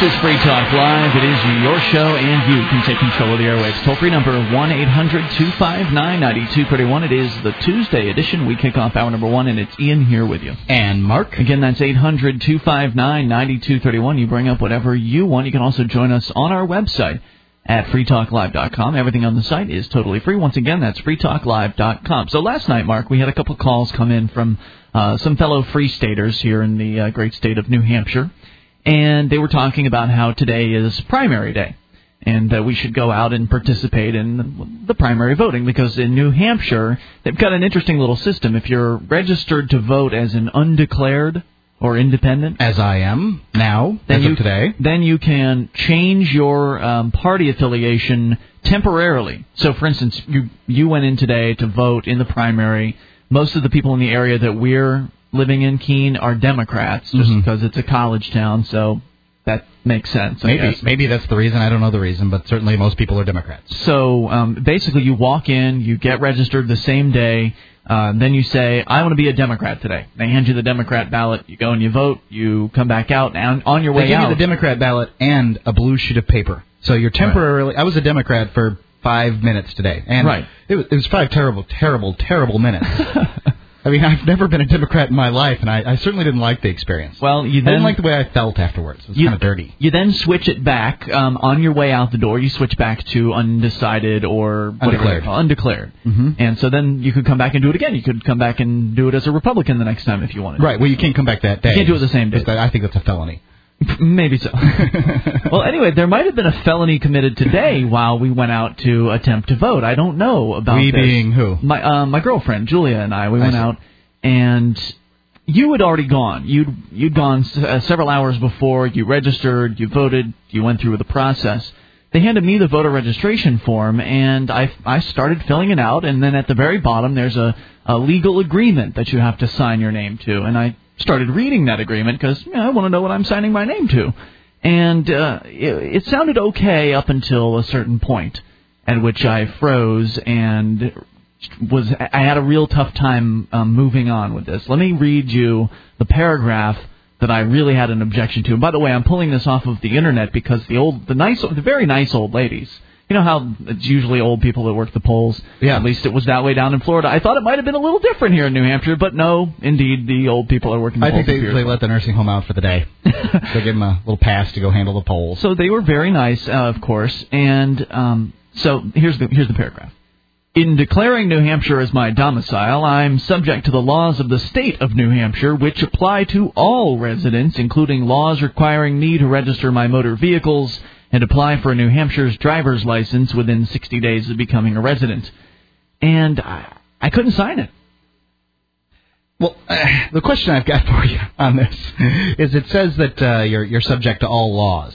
is Free Talk Live. It is your show, and you can take control of the airwaves. Toll-free number 1-800-259-9231. It is the Tuesday edition. We kick off hour number 1, and it's Ian here with you. And Mark. Again, that's 800-259-9231. You bring up whatever you want. You can also join us on our website at freetalklive.com. Everything on the site is totally free. Once again, that's freetalklive.com. So last night, Mark, we had a couple calls come in from some fellow Free Staters here in the great state of New Hampshire. And they were talking about how today is primary day, and that we should go out and participate in the primary voting, because in New Hampshire, they've got an interesting little system. If you're registered to vote as an undeclared or independent, as I am now, today, then you can change your party affiliation temporarily. So, for instance, you went in today to vote in the primary. Most of the people in the area that we're living in, Keene, are Democrats, just because it's a college town, so that makes sense. Maybe that's the reason. I don't know the reason, but certainly most people are Democrats. So basically, you walk in, you get registered the same day, then you say, I want to be a Democrat today. They hand you the Democrat ballot, you go and you vote, you come back out, and on your way out, they give you the Democrat ballot and a blue sheet of paper. So you're temporarily. Right. I was a Democrat for 5 minutes today, and it was 5 terrible, terrible, terrible minutes. I mean, I've never been a Democrat in my life, and I certainly didn't like the experience. Well, I didn't like the way I felt afterwards. It was kind of dirty. You then switch it back on your way out the door. You switch back to undecided or undeclared. And so then you could come back and do it again. You could come back and do it as a Republican the next time if you wanted. Right. Well, you can't come back that day. You can't do it the same day. I think that's a felony. Maybe so. Well, anyway, there might have been a felony committed today while we went out to attempt to vote. I don't know about this. We being who? My girlfriend, Julia, and I. We went out, and you had already gone. You'd gone several hours before. You registered, you voted, you went through the process. They handed me the voter registration form, and I started filling it out, and then at the very bottom there's a legal agreement that you have to sign your name to, and I started reading that agreement because I want to know what I'm signing my name to. And it sounded okay up until a certain point at which I froze and I had a real tough time moving on with this. Let me read you the paragraph that I really had an objection to. And by the way, I'm pulling this off of the internet because the very nice old ladies, you know how it's usually old people that work the polls? Yeah. At least it was that way down in Florida. I thought it might have been a little different here in New Hampshire, but no, indeed, the old people are working the polls. I think they let the nursing home out for the day. They give them a little pass to go handle the polls. So they were very nice, of course, and so here's the paragraph. In declaring New Hampshire as my domicile, I'm subject to the laws of the state of New Hampshire, which apply to all residents, including laws requiring me to register my motor vehicles and apply for New Hampshire's driver's license within 60 days of becoming a resident. And I couldn't sign it. Well, the question I've got for you on this is it says that you're subject to all laws.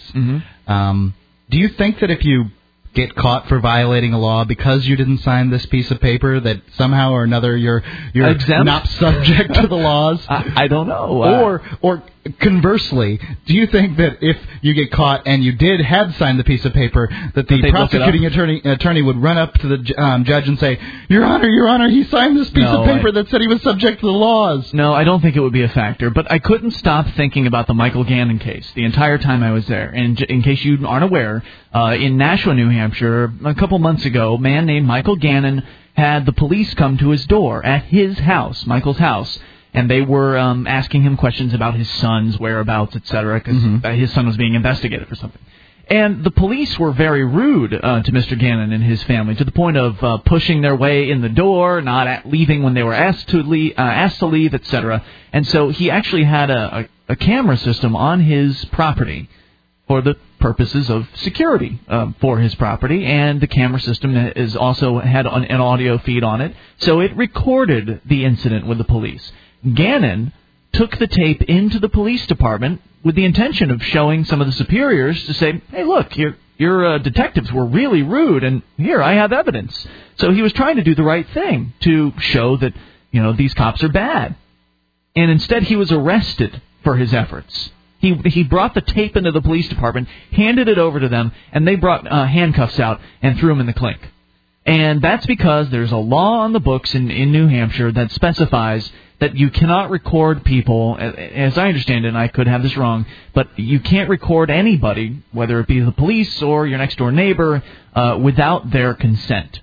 Do you think that if you get caught for violating a law because you didn't sign this piece of paper, that somehow or another you're not subject to the laws? I don't know. Or conversely, do you think that if you get caught and you had signed the piece of paper, that the prosecuting attorney would run up to the judge and say, Your Honor, he signed this piece of paper that said he was subject to the laws? No, I don't think it would be a factor. But I couldn't stop thinking about the Michael Gannon case the entire time I was there. And in case you aren't aware, in Nashua, New Hampshire, a couple months ago, a man named Michael Gannon had the police come to his door at his house, Michael's house, and they were asking him questions about his son's whereabouts, etc., because his son was being investigated for something. And the police were very rude to Mr. Gannon and his family, to the point of pushing their way in the door, not leaving when they were asked to leave, etc. And so he actually had a camera system on his property for the purposes of security for his property, and the camera system is also had an audio feed on it, so it recorded the incident with the police. Gannon took the tape into the police department with the intention of showing some of the superiors to say, hey, look, your detectives were really rude, and here, I have evidence. So he was trying to do the right thing to show that, these cops are bad. And instead he was arrested for his efforts. He brought the tape into the police department, handed it over to them, and they brought handcuffs out and threw him in the clink. And that's because there's a law on the books in New Hampshire that specifies that you cannot record people, as I understand it, and I could have this wrong, but you can't record anybody, whether it be the police or your next-door neighbor, without their consent.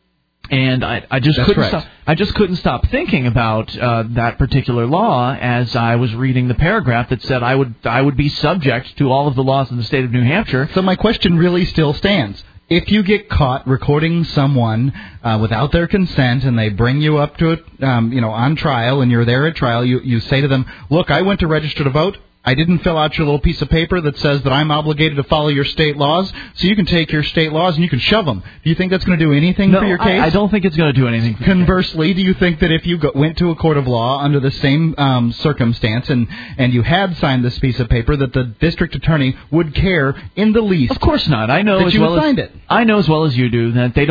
And I just couldn't stop thinking about that particular law as I was reading the paragraph that said I would be subject to all of the laws in the state of New Hampshire. So my question really still stands. If you get caught recording someone without their consent and they bring you up to it, on trial, and you're there at trial, you say to them, look, I went to register to vote. I didn't fill out your little piece of paper that says that I'm obligated to follow your state laws, so you can take your state laws and you can shove them. Do you think that's going to do anything for your case? I don't think it's going to do anything for Conversely, do you think that if you went to a court of law under the same circumstance and you had signed this piece of paper that the district attorney would care in the least? Of course not. I know that as you well signed it. I know as well as you do that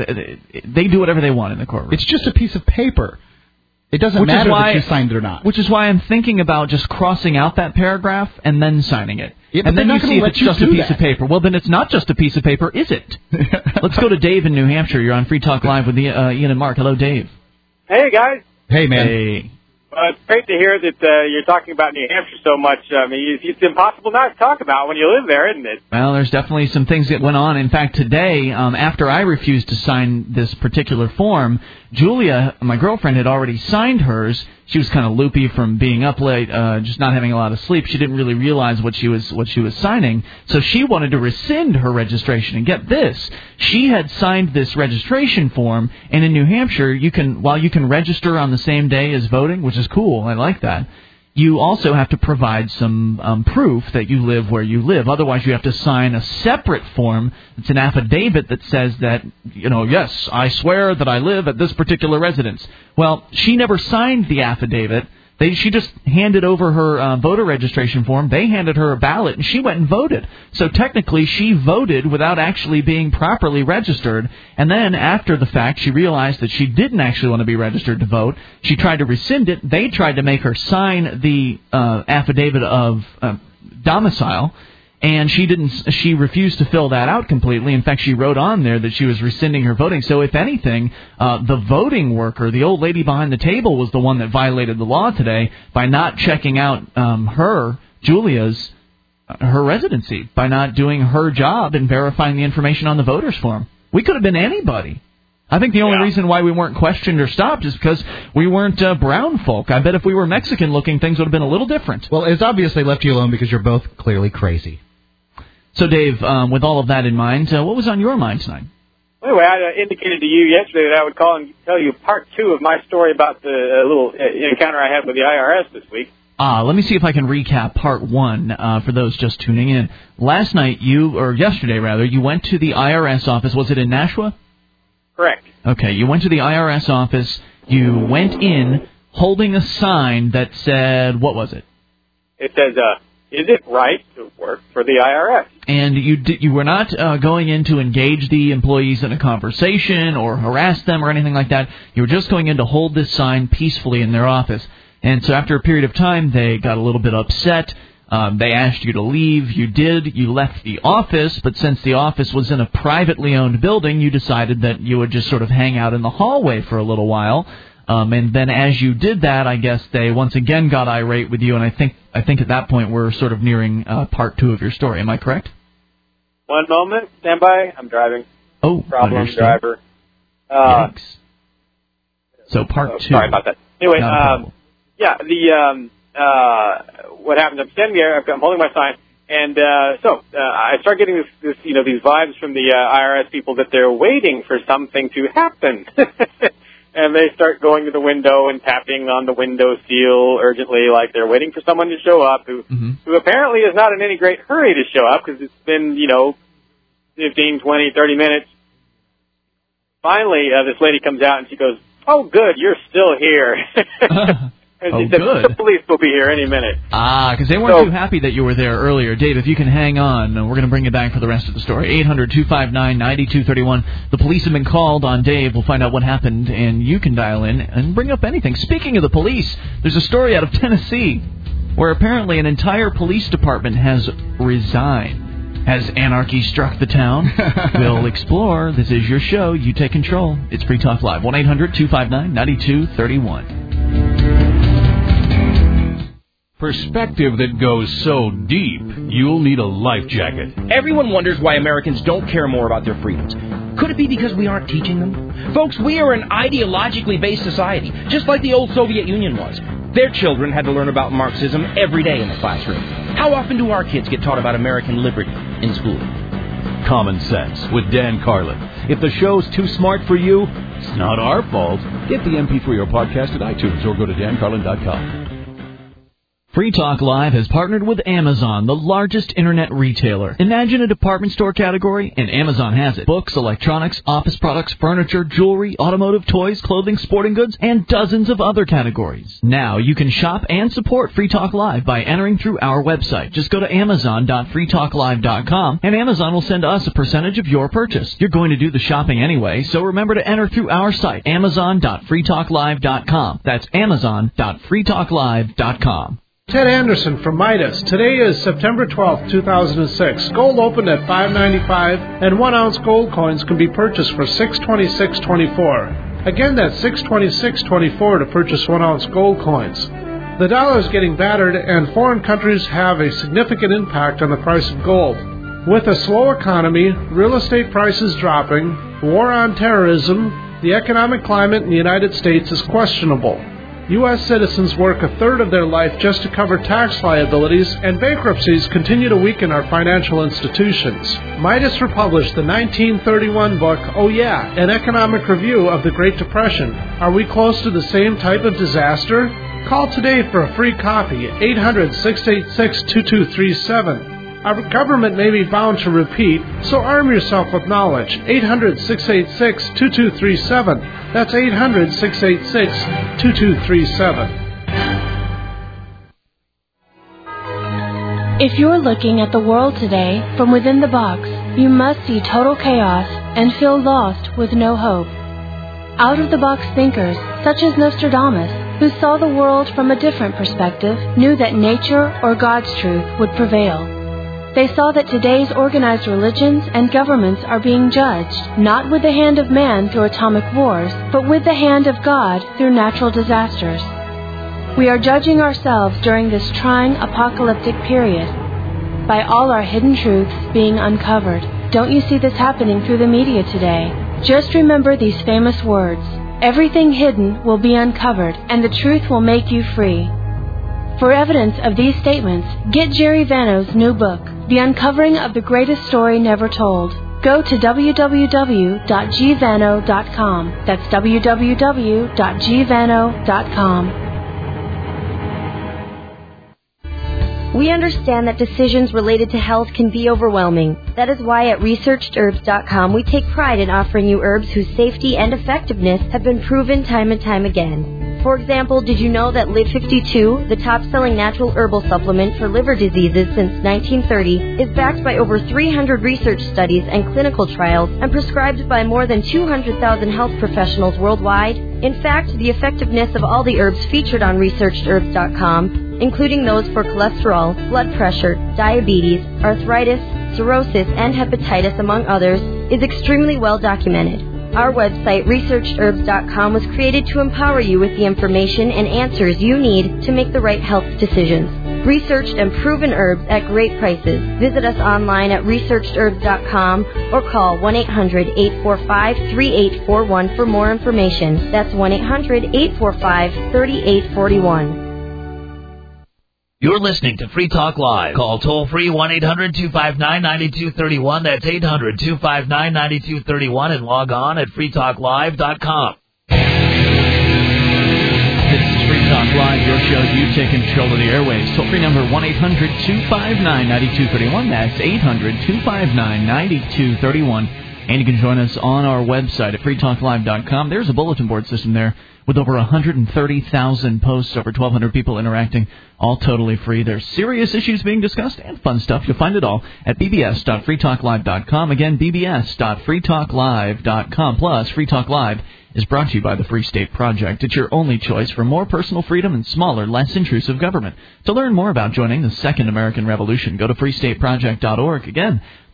they do whatever they want in the courtroom. It's just a piece of paper. It doesn't matter that you signed it or not. Which is why I'm thinking about just crossing out that paragraph and then signing it. Yeah, and then you see if it's just a piece of paper. Well, then it's not just a piece of paper, is it? Let's go to Dave in New Hampshire. You're on Free Talk Live with Ian and Mark. Hello, Dave. Hey, guys. Hey, man. Hey. It's great to hear that you're talking about New Hampshire so much. I mean, it's impossible not to talk about when you live there, isn't it? Well, there's definitely some things that went on. In fact, today, after I refused to sign this particular form, Julia, my girlfriend, had already signed hers. She was kind of loopy from being up late, just not having a lot of sleep. She didn't really realize what she was signing, so she wanted to rescind her registration. And get this, she had signed this registration form, and in New Hampshire, while you can register on the same day as voting, which is cool, I like that, you also have to provide some proof that you live where you live. Otherwise, you have to sign a separate form. It's an affidavit that says that, yes, I swear that I live at this particular residence. Well, she never signed the affidavit. She just handed over her voter registration form. They handed her a ballot, and she went and voted. So technically, she voted without actually being properly registered. And then after the fact, she realized that she didn't actually want to be registered to vote. She tried to rescind it. They tried to make her sign the affidavit of domicile. And she refused to fill that out completely. In fact, she wrote on there that she was rescinding her voting. So if anything, the voting worker, the old lady behind the table, was the one that violated the law today by not checking out Julia's residency, by not doing her job and verifying the information on the voter's form. We could have been anybody. I think the only reason why we weren't questioned or stopped is because we weren't brown folk. I bet if we were Mexican-looking, things would have been a little different. Well, it's obviously left you alone because you're both clearly crazy. So, Dave, with all of that in mind, what was on your mind tonight? Anyway, I indicated to you yesterday that I would call and tell you part 2 of my story about the little encounter I had with the IRS this week. Let me see if I can recap part 1 for those just tuning in. Last night, yesterday rather, you went to the IRS office. Was it in Nashua? Correct. Okay, you went to the IRS office. You went in holding a sign that said, what was it? It says, is it right to work for the IRS? And you were not going in to engage the employees in a conversation or harass them or anything like that. You were just going in to hold this sign peacefully in their office. And so after a period of time, they got a little bit upset. They asked you to leave. You did. You left the office, but since the office was in a privately owned building, you decided that you would just sort of hang out in the hallway for a little while. And then as you did that, I guess they once again got irate with you, and I think at that point we're sort of nearing part 2 of your story. Am I correct? One moment. Stand by. I'm driving. Oh, problem understood. driver. Thanks. So part 2. Sorry about that. Anyway, what happens? I'm standing there. I'm holding my sign, and so I start getting this, these vibes from the IRS people that they're waiting for something to happen. And they start going to the window and tapping on the window seal urgently, like they're waiting for someone to show up who apparently is not in any great hurry to show up because it's been, 15, 20, 30 minutes. Finally, this lady comes out and she goes, "Oh, good, you're still here." And she said, good. "The police will be here any minute." Because they weren't too happy that you were there earlier. Dave, if you can hang on, we're going to bring you back for the rest of the story. 800-259-9231. The police have been called on Dave. We'll find out what happened, and you can dial in and bring up anything. Speaking of the police, there's a story out of Tennessee where apparently an entire police department has resigned. Has anarchy struck the town? We'll explore. This is your show. You take control. It's Free Talk Live. 1-800-259-9231. Perspective that goes so deep, you'll need a life jacket. Everyone wonders why Americans don't care more about their freedoms. Could it be because we aren't teaching them? Folks, we are an ideologically based society, just like the old Soviet Union was. Their children had to learn about Marxism every day in the classroom. How often do our kids get taught about American liberty in school? Common Sense with Dan Carlin. If the show's too smart for you, it's not our fault. Get the MP3 or podcast at iTunes or go to dancarlin.com. Free Talk Live has partnered with Amazon, the largest internet retailer. Imagine a department store category, and Amazon has it. Books, electronics, office products, furniture, jewelry, automotive, toys, clothing, sporting goods, and dozens of other categories. Now you can shop and support Free Talk Live by entering through our website. Just go to amazon.freetalklive.com, and Amazon will send us a percentage of your purchase. You're going to do the shopping anyway, so remember to enter through our site, amazon.freetalklive.com. That's amazon.freetalklive.com. Ted Anderson from Midas. Today is September 12th, 2006. Gold opened at $5.95, and 1 ounce gold coins can be purchased for $626.24. Again, that's $626.24 to purchase 1 ounce gold coins. The dollar is getting battered, and foreign countries have a significant impact on the price of gold. With a slow economy, real estate prices dropping, war on terrorism, the economic climate in the United States is questionable. U.S. citizens work a third of their life just to cover tax liabilities, and bankruptcies continue to weaken our financial institutions. Midas republished the 1931 book, Oh Yeah, an economic review of the Great Depression. Are we close to the same type of disaster? Call today for a free copy, 800-686-2237. Our government may be bound to repeat, so arm yourself with knowledge. 800-686-2237. That's 800-686-2237. If you're looking at the world today from within the box, you must see total chaos and feel lost with no hope. Out-of-the-box thinkers, such as Nostradamus, who saw the world from a different perspective, knew that nature or God's truth would prevail. They saw that today's organized religions and governments are being judged, not with the hand of man through atomic wars, but with the hand of God through natural disasters. We are judging ourselves during this trying apocalyptic period by all our hidden truths being uncovered. Don't you see this happening through the media today? Just remember these famous words. Everything hidden will be uncovered, and the truth will make you free. For evidence of these statements, get Jerry Vano's new book, The Uncovering of the Greatest Story Never Told. Go to www.gvano.com. That's www.gvano.com. We understand that decisions related to health can be overwhelming. That is why at ResearchedHerbs.com we take pride in offering you herbs whose safety and effectiveness have been proven time and time again. For example, did you know that Liv52, the top-selling natural herbal supplement for liver diseases since 1930, is backed by over 300 research studies and clinical trials and prescribed by more than 200,000 health professionals worldwide? In fact, the effectiveness of all the herbs featured on ResearchedHerbs.com, including those for cholesterol, blood pressure, diabetes, arthritis, cirrhosis, and hepatitis, among others, is extremely well documented. Our website, ResearchedHerbs.com, was created to empower you with the information and answers you need to make the right health decisions. Researched and proven herbs at great prices. Visit us online at ResearchedHerbs.com or call 1-800-845-3841 for more information. That's 1-800-845-3841. You're listening to Free Talk Live. Call toll-free 1-800-259-9231. That's 800-259-9231 and log on at freetalklive.com. This is Free Talk Live, your show. You take control of the airwaves. Toll-free number 1-800-259-9231. That's 800-259-9231. And you can join us on our website at freetalklive.com. There's a bulletin board system there with over 130,000 posts, over 1,200 people interacting, all totally free. There's serious issues being discussed and fun stuff. You'll find it all at bbs.freetalklive.com. Again, bbs.freetalklive.com. Plus, Free Talk Live is brought to you by the Free State Project. It's your only choice for more personal freedom and smaller, less intrusive government. To learn more about joining the Second American Revolution, go to freestateproject.org. Again,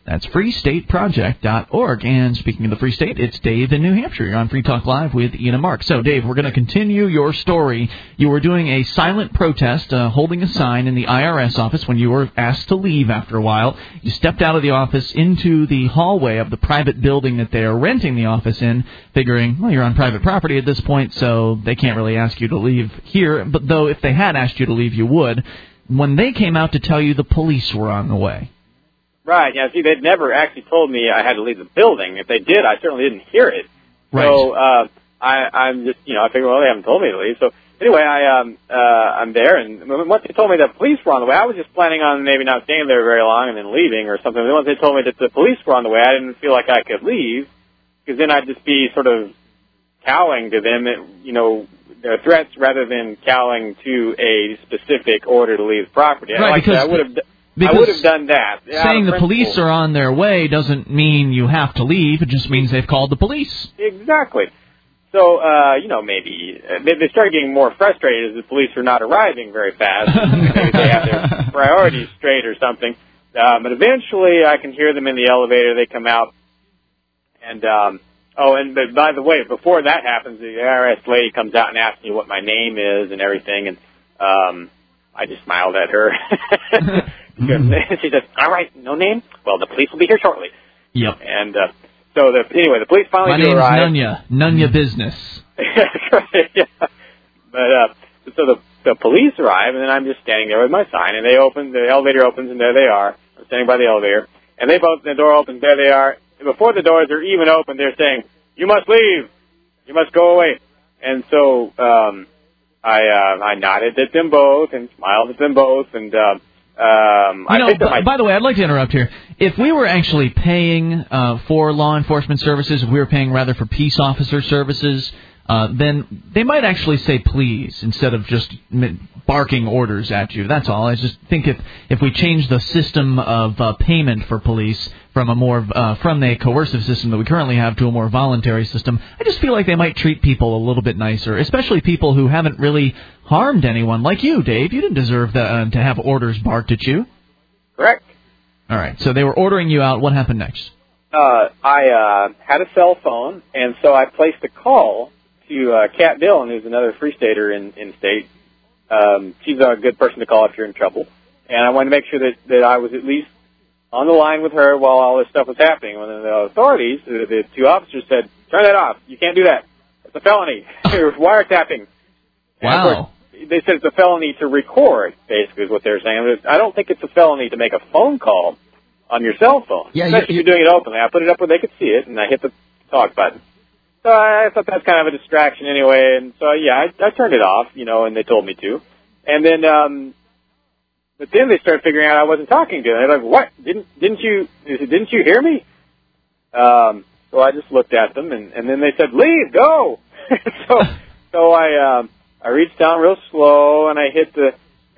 That's freestateproject.org. And speaking of the Free State, it's Dave in New Hampshire. You're on Free Talk Live with Ian and Mark. So, Dave, we're going to continue your story. You were doing a silent protest, holding a sign in the IRS office when you were asked to leave after a while. You stepped out of the office into the hallway of the private building that they are renting the office in, figuring, well, you're on private property at this point, so they can't really ask you to leave here. But though if they had asked you to leave, you would. When they came out to tell you the police were on the way. Right, yeah, see, they'd never actually told me I had to leave the building. If they did, I certainly didn't hear it. Right. So, I'm just, I figure, well, they haven't told me to leave. So, anyway, I'm there, and once they told me that police were on the way, I was just planning on maybe not staying there very long and then leaving or something. Once they told me that the police were on the way, I didn't feel like I could leave, because then I'd just be sort of cowing to them, their threats rather than cowing to a specific order to leave the property. Right, I would have done that. Saying the police are on their way doesn't mean you have to leave. It just means they've called the police. Exactly. So, maybe they started getting more frustrated as the police were not arriving very fast. Maybe they have their priorities straight or something. But eventually I can hear them in the elevator. They come out. And, but by the way, before that happens, the IRS lady comes out and asks me what my name is and everything. And I just smiled at her. She said, all right, no name? Well, the police will be here shortly. Yep. And so, the police finally do arrive. My name's Nunya Business. Yeah. But so the police arrive, and then I'm just standing there with my sign, and the elevator opens, and there they are. I'm standing by the elevator, and the door opens, there they are. And before the doors are even open, they're saying, you must leave. You must go away. And so I nodded at them both and smiled at them both, and by the way, I'd like to interrupt here. If we were actually paying for law enforcement services, if we were paying rather for peace officer services, then they might actually say please instead of just barking orders at you. That's all. I just think if we change the system of payment for police from from the coercive system that we currently have to a more voluntary system, I just feel like they might treat people a little bit nicer, especially people who haven't really harmed anyone, like you, Dave. You didn't deserve to have orders barked at you. Correct. All right, so they were ordering you out. What happened next? I had a cell phone, and so I placed a call to Kat Dillon, who's another Free Stater in state. She's a good person to call if you're in trouble. And I wanted to make sure that I was at least on the line with her while all this stuff was happening. When the authorities, the two officers said, turn that off. You can't do that. It's a felony. You're wiretapping. Wow. Of course, they said it's a felony to record, basically, is what they're saying. I don't think it's a felony to make a phone call on your cell phone. Yeah, especially if you're doing it openly. I put it up where they could see it, and I hit the talk button. So I thought that's kind of a distraction anyway, and so, yeah, I turned it off, and they told me to. And then, but then they started figuring out I wasn't talking to them. They're like, what? Didn't you hear me? So I just looked at them, and then they said, leave, go! so I reached down real slow, and I hit the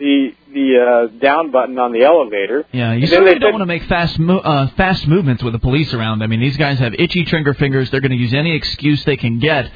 down button on the elevator. Yeah, you certainly don't want to make fast movements with the police around. I mean, these guys have itchy trigger fingers. They're going to use any excuse they can get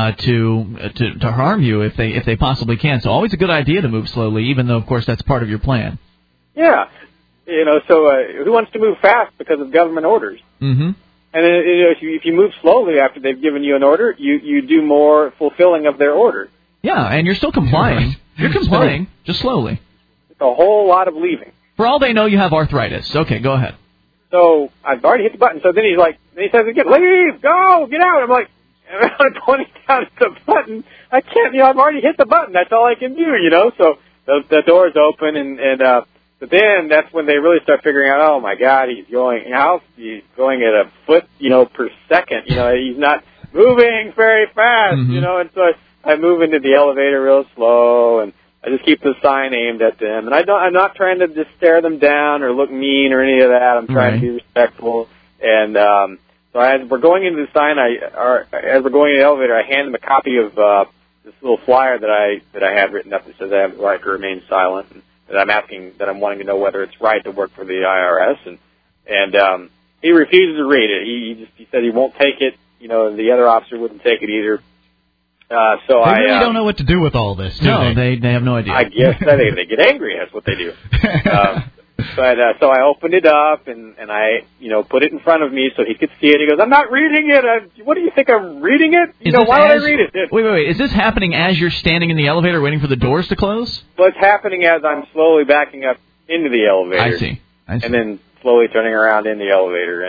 to harm you if they possibly can. So always a good idea to move slowly, even though, of course, that's part of your plan. Yeah. So who wants to move fast because of government orders? Mm-hmm. And then, if you move slowly after they've given you an order, you do more fulfilling of their order. Yeah, and you're still complying. You're complying, just slowly. It's a whole lot of leaving. For all they know, you have arthritis. Okay, go ahead. So I've already hit the button. So then he says again, leave, go, get out. I'm like, I'm pointing down at the button. I can't, I've already hit the button. That's all I can do, So the door's open, but then that's when they really start figuring out, oh my God, he's going at a foot, per second. He's not moving very fast, and so I move into the elevator real slow, and I just keep the sign aimed at them. And I'm not trying to just stare them down or look mean or any of that. I'm trying to be respectful. And so as we're going into the sign, as we're going into the elevator, I hand them a copy of this little flyer that I have written up that says I have the right to remain silent, and that I'm wanting to know whether it's right to work for the IRS. And he refuses to read it. He said he won't take it. The other officer wouldn't take it either. They really don't know what to do with all this, do they? No, they have no idea. I guess they get angry. That's what they do. But so I opened it up and I, put it in front of me so he could see it. He goes, "I'm not reading it. What do you think? I'm reading it? Why would I read it?" Wait. Is this happening as you're standing in the elevator waiting for the doors to close? Well, it's happening as I'm slowly backing up into the elevator. I see. And then slowly turning around in the elevator.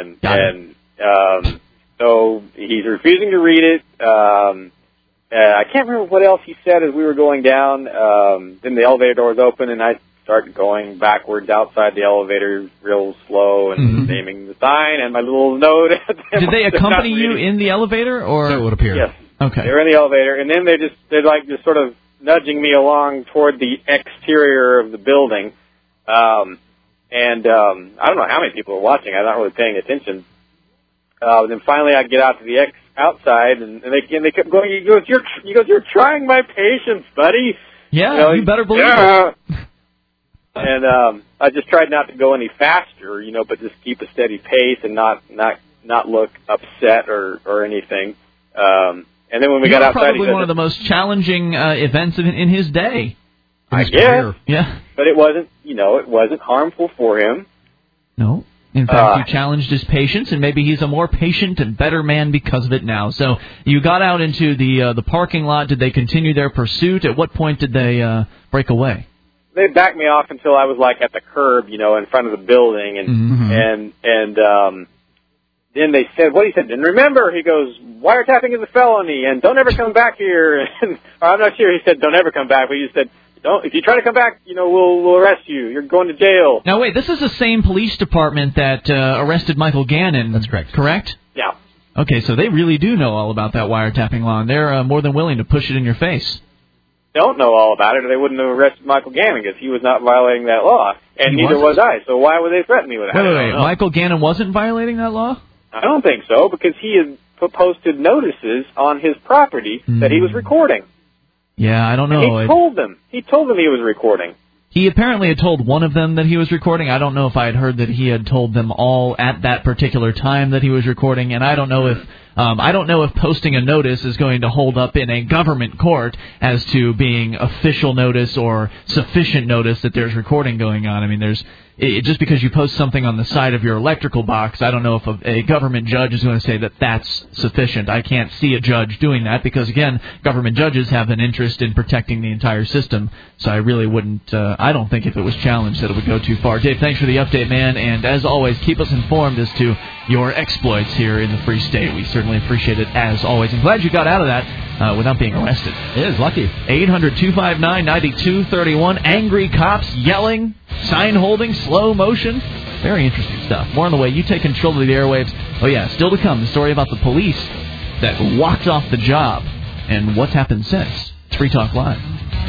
So he's refusing to read it. I can't remember what else he said as we were going down. Then the elevator doors open, and I start going backwards outside the elevator real slow and naming the sign and my little note. Did they accompany you in the elevator, or? So it would appear. Yes. Okay. They were in the elevator, and then they're just sort of nudging me along toward the exterior of the building. I don't know how many people were watching. I'm not really paying attention. Then finally I get out to the outside, and they kept going. He goes, "You're trying my patience, buddy." Yeah, you better believe it. And I just tried not to go any faster, but just keep a steady pace and not look upset or anything. And then when we got outside, probably one of the most challenging events in his day. I guess. Yeah. But it wasn't, it wasn't harmful for him. No. In fact, you challenged his patience, and maybe he's a more patient and better man because of it now. So you got out into the parking lot. Did they continue their pursuit? At what point did they break away? They backed me off until I was at the curb, in front of the building, and then they said, what he said, and remember, he goes, wiretapping is a felony, and don't ever come back here. And, or I'm not sure he said don't ever come back, but he said, if you try to come back, we'll arrest you. You're going to jail. Now wait, this is the same police department that arrested Michael Gannon. That's correct. Correct? Yeah. Okay, so they really do know all about that wiretapping law, and they're more than willing to push it in your face. Don't know all about it, or they wouldn't have arrested Michael Gannon because he was not violating that law, and neither was I. So why would they threaten me with that? Wait. Michael Gannon wasn't violating that law? I don't think so, because he had posted notices on his property that he was recording. Yeah, I don't know. And he told them he was recording. He apparently had told one of them that he was recording. I don't know if I had heard that he had told them all at that particular time that he was recording, and I don't know if posting a notice is going to hold up in a government court as to being official notice or sufficient notice that there's recording going on. I mean, just because you post something on the side of your electrical box, I don't know if a government judge is going to say that that's sufficient. I can't see a judge doing that because, again, government judges have an interest in protecting the entire system. So I really wouldn't, I don't think if it was challenged that it would go too far. Dave, thanks for the update, man. And as always, keep us informed as to your exploits here in the Free State. We certainly appreciate it as always. I'm glad you got out of that without being arrested. It is lucky. 800-259-9231. Angry cops yelling, sign holding, slow motion. Very interesting stuff. More on the way. You take control of the airwaves. Oh, yeah, still to come. The story about the police that walked off the job and what's happened since. It's Free Talk Live.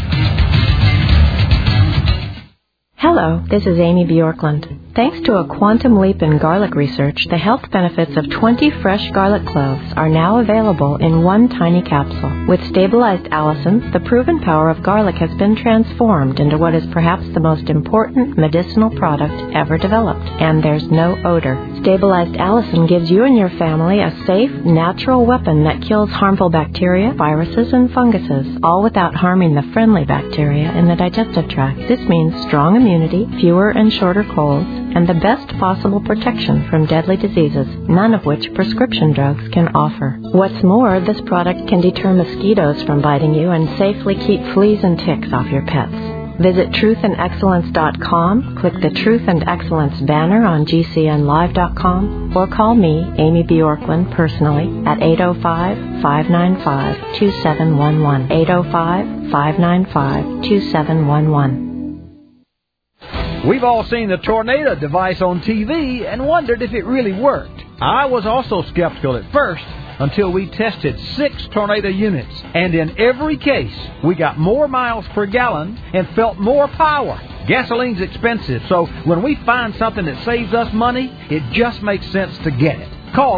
Hello, this is Amy Bjorklund. Thanks to a quantum leap in garlic research, the health benefits of 20 fresh garlic cloves are now available in one tiny capsule. With stabilized allicin, the proven power of garlic has been transformed into what is perhaps the most important medicinal product ever developed, and there's no odor. Stabilized allicin gives you and your family a safe, natural weapon that kills harmful bacteria, viruses, and funguses, all without harming the friendly bacteria in the digestive tract. This means strong immunity, fewer and shorter colds, and the best possible protection from deadly diseases, none of which prescription drugs can offer. What's more, this product can deter mosquitoes from biting you and safely keep fleas and ticks off your pets. Visit truthandexcellence.com, click the Truth and Excellence banner on GCNlive.com, or call me, Amy Bjorklund, personally at 805-595-2711. 805-595-2711. We've all seen the tornado device on TV and wondered if it really worked. I was also skeptical at first until we tested 6 tornado units. And in every case, we got more miles per gallon and felt more power. Gasoline's expensive, so when we find something that saves us money, it just makes sense to get it. Call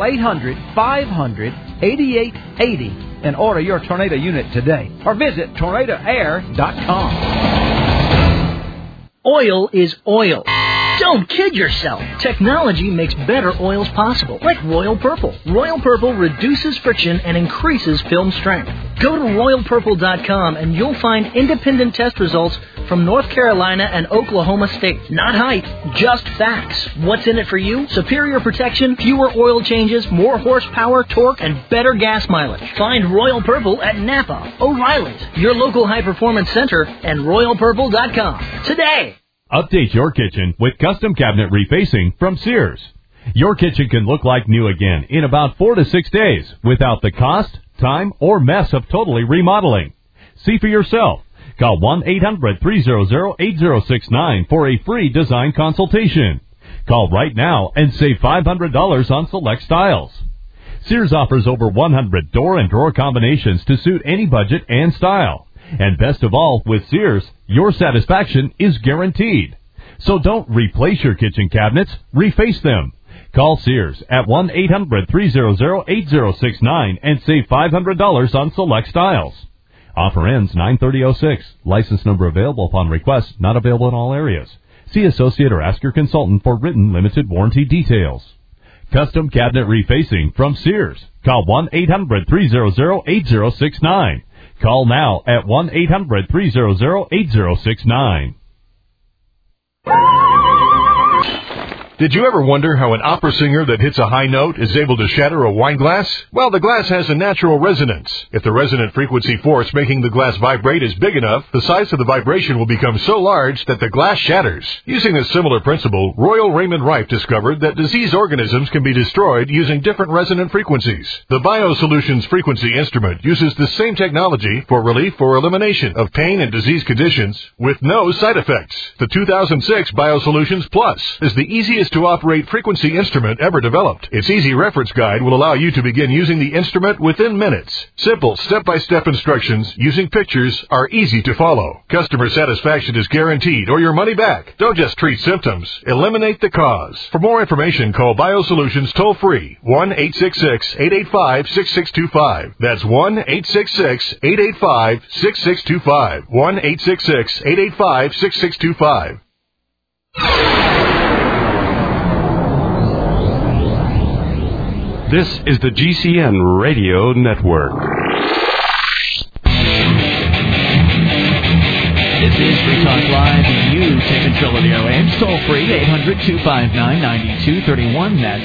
800-500-8880 and order your tornado unit today. Or visit tornadoair.com. Oil is oil. Don't kid yourself. Technology makes better oils possible, like Royal Purple. Royal Purple reduces friction and increases film strength. Go to RoyalPurple.com and you'll find independent test results from North Carolina and Oklahoma states. Not hype, just facts. What's in it for you? Superior protection, fewer oil changes, more horsepower, torque, and better gas mileage. Find Royal Purple at Napa, O'Reilly's, your local high-performance center, and RoyalPurple.com today. Update your kitchen with custom cabinet refacing from Sears. Your kitchen can look like new again in about 4 to 6 days without the cost, time, or mess of totally remodeling. See for yourself. Call 1-800-300-8069 for a free design consultation. Call right now and save $500 on select styles. Sears offers over 100 door and drawer combinations to suit any budget and style. And best of all, with Sears, your satisfaction is guaranteed. So don't replace your kitchen cabinets, reface them. Call Sears at 1-800-300-8069 and save $500 on select styles. Offer ends 9/30/06. License number available upon request, not available in all areas. See associate or ask your consultant for written limited warranty details. Custom cabinet refacing from Sears. Call 1-800-300-8069. Call now at 1-800-300-8069. Did you ever wonder how an opera singer that hits a high note is able to shatter a wine glass? Well, the glass has a natural resonance. If the resonant frequency force making the glass vibrate is big enough, the size of the vibration will become so large that the glass shatters. Using a similar principle, Royal Raymond Rife discovered that diseased organisms can be destroyed using different resonant frequencies. The BioSolutions frequency instrument uses the same technology for relief or elimination of pain and disease conditions with no side effects. The 2006 BioSolutions Plus is the easiest to operate frequency instrument ever developed. Its easy reference guide will allow you to begin using the instrument within minutes. Simple step-by-step instructions using pictures are easy to follow. Customer satisfaction is guaranteed or your money back. Don't just treat symptoms, eliminate the cause. For more information, call BioSolutions toll-free 1-866-885-6625. That's 1-866-885-6625. 1-866-885-6625. This is the GCN Radio Network. This is Free Talk Live. You take control of the airwaves. Toll free, 800-259-9231. That's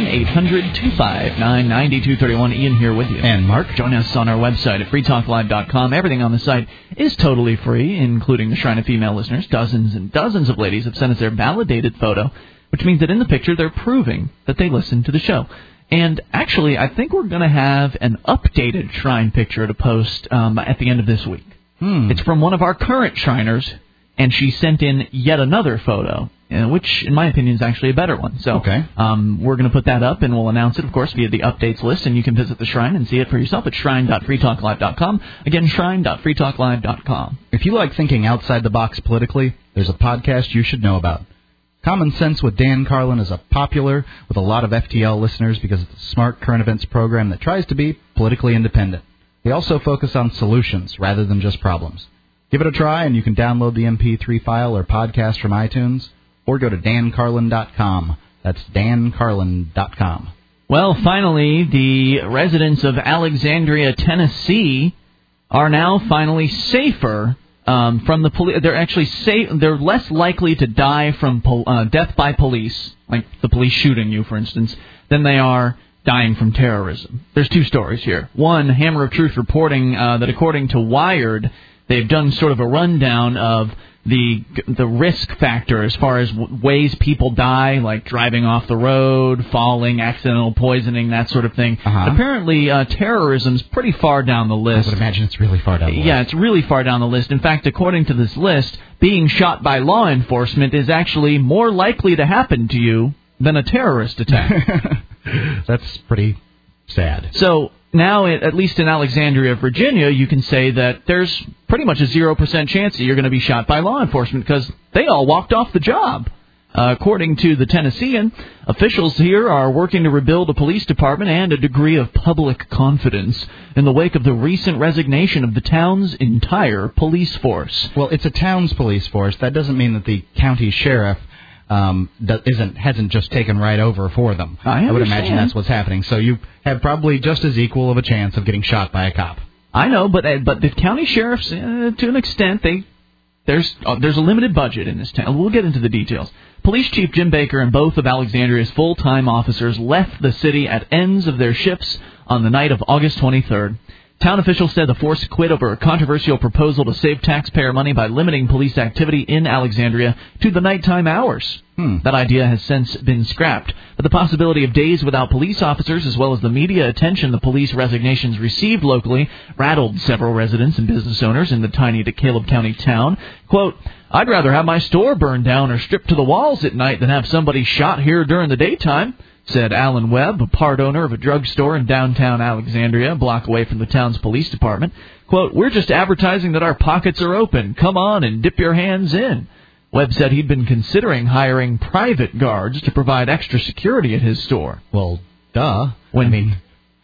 1-800-259-9231. Ian here with you. And Mark. Join us on our website at freetalklive.com. Everything on the site is totally free, including the Shrine of Female listeners. Dozens and dozens of ladies have sent us their validated photo, which means that in the picture they're proving that they listen to the show. And actually, I think we're going to have an updated Shrine picture to post at the end of this week. It's from one of our current Shriners, and she sent in yet another photo, which, in my opinion, is actually a better one. So we're going to put that up, and we'll announce it, of course, via the updates list, and you can visit the Shrine and see it for yourself at shrine.freetalklive.com. Again, shrine.freetalklive.com. If you like thinking outside the box politically, there's a podcast you should know about. Common Sense with Dan Carlin is popular with a lot of FTL listeners because it's a smart current events program that tries to be politically independent. They also focus on solutions rather than just problems. Give it a try, and you can download the MP3 file or podcast from iTunes, or go to dancarlin.com. That's dancarlin.com. Well, finally, the residents of Alexandria, Tennessee, are now finally safer from the police. They're actually safe. They're less likely to die from death by police, like the police shooting you, for instance, than they are dying from terrorism. There's two stories here. One, Hammer of Truth reporting that according to Wired, they've done sort of a rundown of the risk factor as far as ways people die, like driving off the road, falling, accidental poisoning, that sort of thing. Apparently, terrorism's pretty far down the list. I would imagine it's really far down the list. Yeah, it's really far down the list. In fact, according to this list, being shot by law enforcement is actually more likely to happen to you than a terrorist attack. That's pretty sad. So now, at least in Alexandria, Virginia, you can say that there's pretty much a 0% chance that you're going to be shot by law enforcement because they all walked off the job. According to the Tennessean, officials here are working to rebuild a police department and a degree of public confidence in the wake of the recent resignation of the town's entire police force. Well, it's a town's police force. That doesn't mean that the county sheriff hasn't just taken right over for them. I would imagine that's what's happening. So you have probably just as equal of a chance of getting shot by a cop. I know, but the county sheriffs, to an extent, there's a limited budget in this town. We'll get into the details. Police Chief Jim Baker and both of Alexandria's full-time officers left the city at ends of their shifts on the night of August 23rd. Town officials said the force quit over a controversial proposal to save taxpayer money by limiting police activity in Alexandria to the nighttime hours. That idea has since been scrapped. But the possibility of days without police officers, as well as the media attention the police resignations received locally, rattled several residents and business owners in the tiny DeKalb County town. Quote, "I'd rather have my store burned down or stripped to the walls at night than have somebody shot here during the daytime," said Alan Webb, a part owner of a drugstore in downtown Alexandria, a block away from the town's police department. Quote, "We're just advertising that our pockets are open. Come on and dip your hands in." Webb said he'd been considering hiring private guards to provide extra security at his store. Well, duh. Doesn't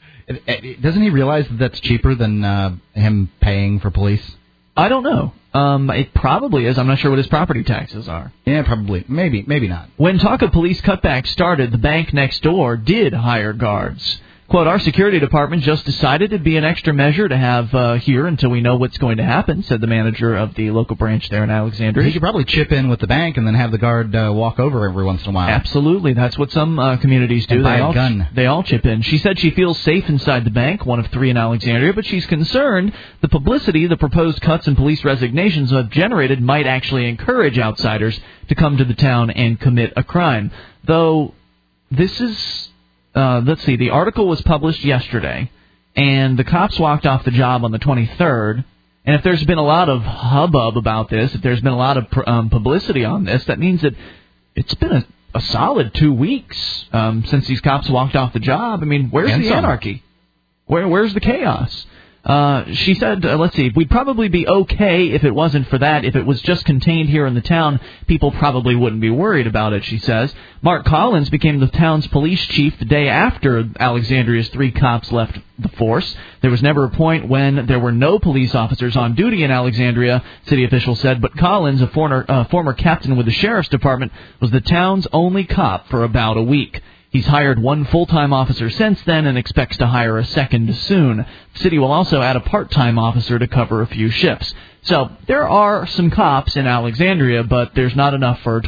he realize that that's cheaper than him paying for police? I don't know. It probably is. I'm not sure what his property taxes are. Yeah, probably. Maybe not. When talk of police cutbacks started, the bank next door did hire guards. Quote, "Our security department just decided it'd be an extra measure to have here until we know what's going to happen," said the manager of the local branch there in Alexandria. He could probably chip in with the bank and then have the guard walk over every once in a while. Absolutely. That's what some communities do. And buy a gun. They all chip in. She said she feels safe inside the bank, one of 3 in Alexandria, but she's concerned the publicity the proposed cuts and police resignations have generated might actually encourage outsiders to come to the town and commit a crime. Though this is... let's see, the article was published yesterday, and the cops walked off the job on the 23rd, and if there's been a lot of hubbub about this, if there's been a lot of publicity on this, that means that it's been a solid 2 weeks since these cops walked off the job. I mean, where's the anarchy? Where's the chaos? She said, let's see, we'd probably be okay if it wasn't for that. If it was just contained here in the town, people probably wouldn't be worried about it, she says. Mark Collins became the town's police chief the day after Alexandria's 3 cops left the force. There was never a point when there were no police officers on duty in Alexandria, city officials said, but Collins, a former captain with the sheriff's department, was the town's only cop for about a week. He's hired 1 full-time officer since then and expects to hire a second soon. The city will also add a part-time officer to cover a few shifts. So there are some cops in Alexandria, but there's not enough for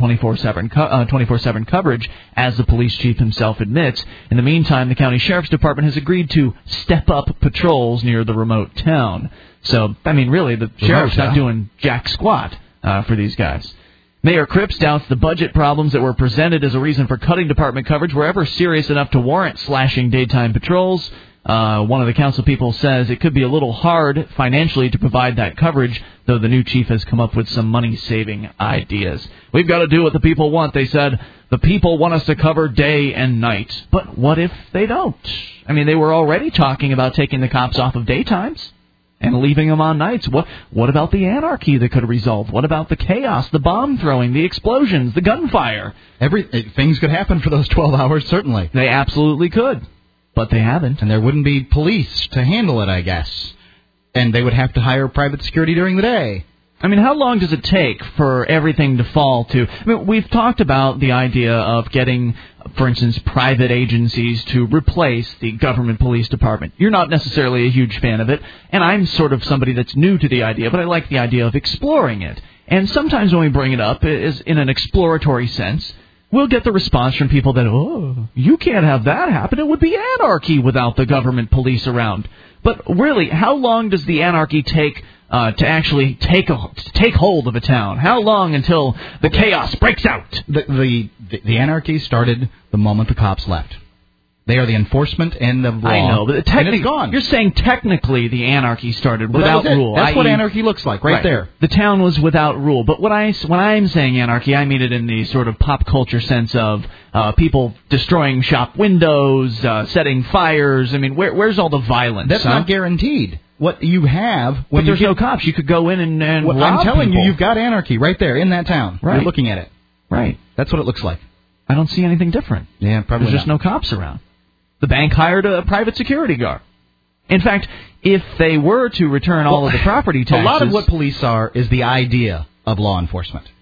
24/7 coverage, as the police chief himself admits. In the meantime, the county sheriff's department has agreed to step up patrols near the remote town. So, I mean, really, the sheriff's not doing jack squat for these guys. Mayor Cripps doubts the budget problems that were presented as a reason for cutting department coverage were ever serious enough to warrant slashing daytime patrols. One of the council people says it could be a little hard financially to provide that coverage, though the new chief has come up with some money-saving ideas. We've got to do what the people want, they said. The people want us to cover day and night. But what if they don't? I mean, they were already talking about taking the cops off of daytimes and leaving them on nights. What about the anarchy that could result? What about the chaos, the bomb throwing, the explosions, the gunfire? Things could happen for those 12 hours, certainly. They absolutely could, but they haven't. And there wouldn't be police to handle it, I guess. And they would have to hire private security during the day. I mean, how long does it take for everything to fall to... I mean, we've talked about the idea of getting, for instance, private agencies to replace the government police department. You're not necessarily a huge fan of it, and I'm sort of somebody that's new to the idea, but I like the idea of exploring it. And sometimes when we bring it up is in an exploratory sense, we'll get the response from people that, oh, you can't have that happen. It would be anarchy without the government police around. But really, how long does the anarchy take to actually take hold of a town? How long until the chaos breaks out? The anarchy started the moment the cops left. They are the enforcement end of law. I know, but it's gone. You're saying technically the anarchy started without rule. That's what anarchy looks like, right there. The town was without rule. But when I'm saying anarchy, I mean it in the sort of pop culture sense of people destroying shop windows, setting fires. I mean, where's all the violence? That's not guaranteed. What you have when but there's no cops. You could go in and rob I'm telling people. you've got anarchy right there in that town. Right. You're looking at it. Right. That's what it looks like. I don't see anything different. Yeah, probably There's just no cops around. The bank hired a private security guard. In fact, if they were to return all of the property taxes... A lot of what police are is the idea of law enforcement.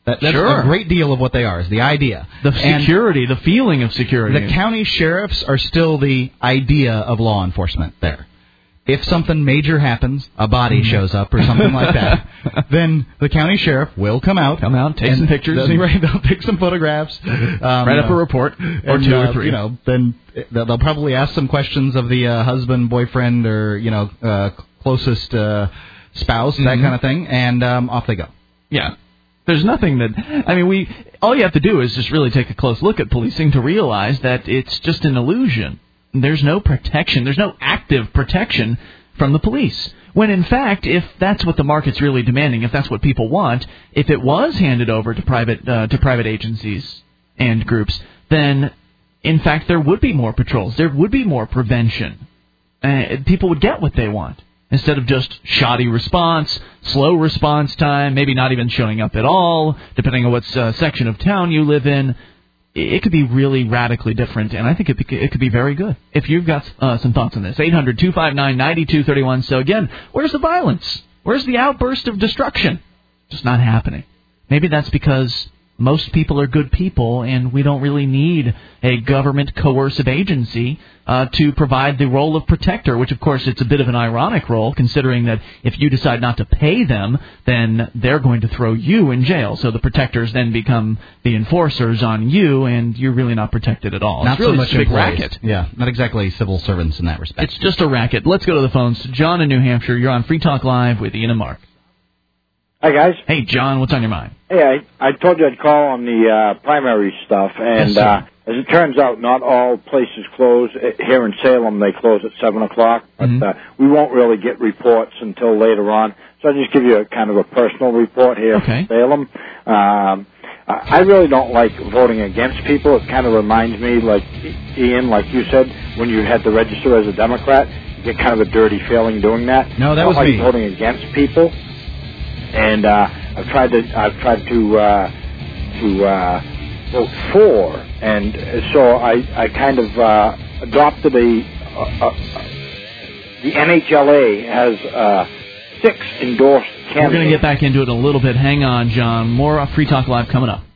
That's sure. a great deal of what they are, is the idea. The security, the feeling of security. The county sheriffs are still the idea of law enforcement there. If something major happens, a body shows up or something like that, then the county sheriff will come out, take some pictures. They'll take some photographs. Write up a report, or two or three. Then they'll probably ask some questions of the husband, boyfriend, or, closest spouse, that kind of thing, and off they go. Yeah. There's nothing all you have to do is just really take a close look at policing to realize that it's just an illusion. There's no protection. There's no active protection from the police. When, in fact, if that's what the market's really demanding, if that's what people want, if it was handed over to private agencies and groups, then, in fact, there would be more patrols. There would be more prevention. People would get what they want. Instead of just shoddy response, slow response time, maybe not even showing up at all, depending on what section of town you live in. It could be really radically different, and I think it could be very good. If you've got some thoughts on this, 800-259-9231. So again, where's the violence? Where's the outburst of destruction? Just not happening. Maybe that's because most people are good people, and we don't really need a government coercive agency to provide the role of protector, which, of course, it's a bit of an ironic role, considering that if you decide not to pay them, then they're going to throw you in jail. So the protectors then become the enforcers on you, and you're really not protected at all. Not it's really so much a big employees. racket. Yeah, not exactly civil servants in that respect. It's just a racket. Let's go to the phones. John in New Hampshire, you're on Free Talk Live with Ian and Mark. Hi, guys. Hey, John, what's on your mind? Hey, I told you I'd call on the primary stuff, and yes, as it turns out, not all places close. Here in Salem, they close at 7 o'clock, but we won't really get reports until later on. So I'll just give you a kind of a personal report here in Salem. I really don't like voting against people. It kind of reminds me, like Ian, like you said, when you had to register as a Democrat, you get kind of a dirty feeling doing that. No, that I was don't me. like voting against people. And I've tried to vote for, and so I kind of adopted the NHLA has 6 endorsed candidates. We're going to get back into it in a little bit. Hang on, John. More Free Talk Live coming up.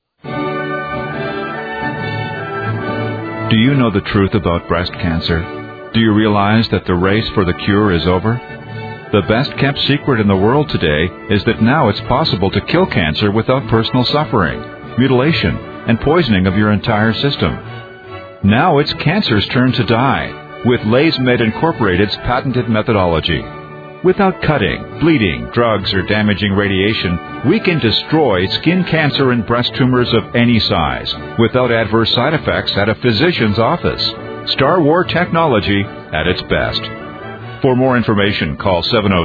Do you know the truth about breast cancer? Do you realize that the race for the cure is over? The best-kept secret in the world today is that now it's possible to kill cancer without personal suffering, mutilation, and poisoning of your entire system. Now it's cancer's turn to die with LaysMed Incorporated's patented methodology. Without cutting, bleeding, drugs, or damaging radiation, we can destroy skin cancer and breast tumors of any size without adverse side effects at a physician's office. Star War technology at its best. For more information, call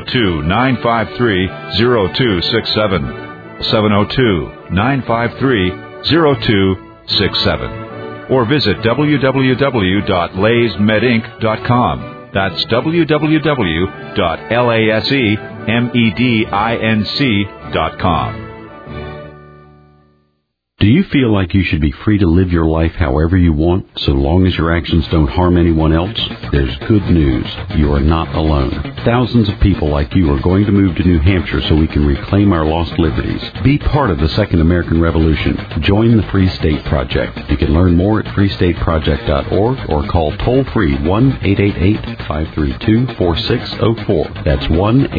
702-953-0267, 702-953-0267, or visit www.laysmedinc.com. That's www.lasemedinc.com. Do you feel like you should be free to live your life however you want, so long as your actions don't harm anyone else? There's good news. You are not alone. Thousands of people like you are going to move to New Hampshire so we can reclaim our lost liberties. Be part of the Second American Revolution. Join the Free State Project. You can learn more at freestateproject.org or call toll-free 1-888-532-4604. That's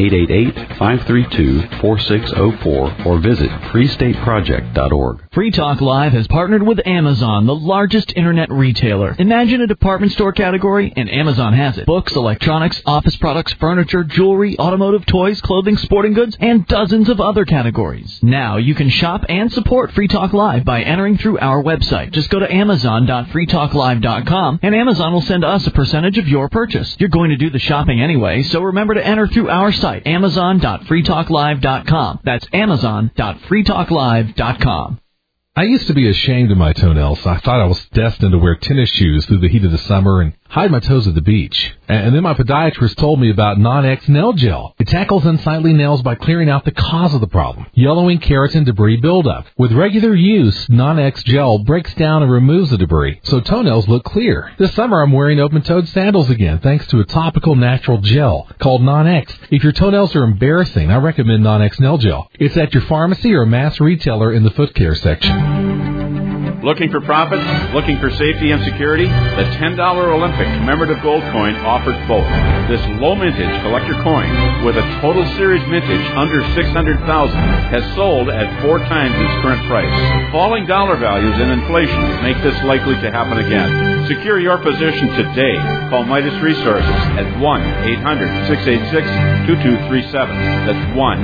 1-888-532-4604 or visit freestateproject.org. Free Talk Live has partnered with Amazon, the largest internet retailer. Imagine a department store category, and Amazon has it. Books, electronics, office products, furniture, jewelry, automotive, toys, clothing, sporting goods, and dozens of other categories. Now you can shop and support Free Talk Live by entering through our website. Just go to amazon.freetalklive.com, and Amazon will send us a percentage of your purchase. You're going to do the shopping anyway, so remember to enter through our site, amazon.freetalklive.com. That's amazon.freetalklive.com. I used to be ashamed of my toenails. I thought I was destined to wear tennis shoes through the heat of the summer and hide my toes at the beach. And then my podiatrist told me about Non-X Nail Gel. It tackles unsightly nails by clearing out the cause of the problem, yellowing, keratin, debris buildup. With regular use, Non-X Gel breaks down and removes the debris, so toenails look clear. This summer I'm wearing open-toed sandals again, thanks to a topical natural gel called Non-X. If your toenails are embarrassing, I recommend Non-X Nail Gel. It's at your pharmacy or mass retailer in the foot care section. Looking for profits? Looking for safety and security? The $10 Olympic commemorative gold coin offers both. This low mintage collector coin with a total series mintage under $600,000 has sold at 4 times its current price. Falling dollar values and inflation make this likely to happen again. Secure your position today. Call Midas Resources at 1-800-686-2237. That's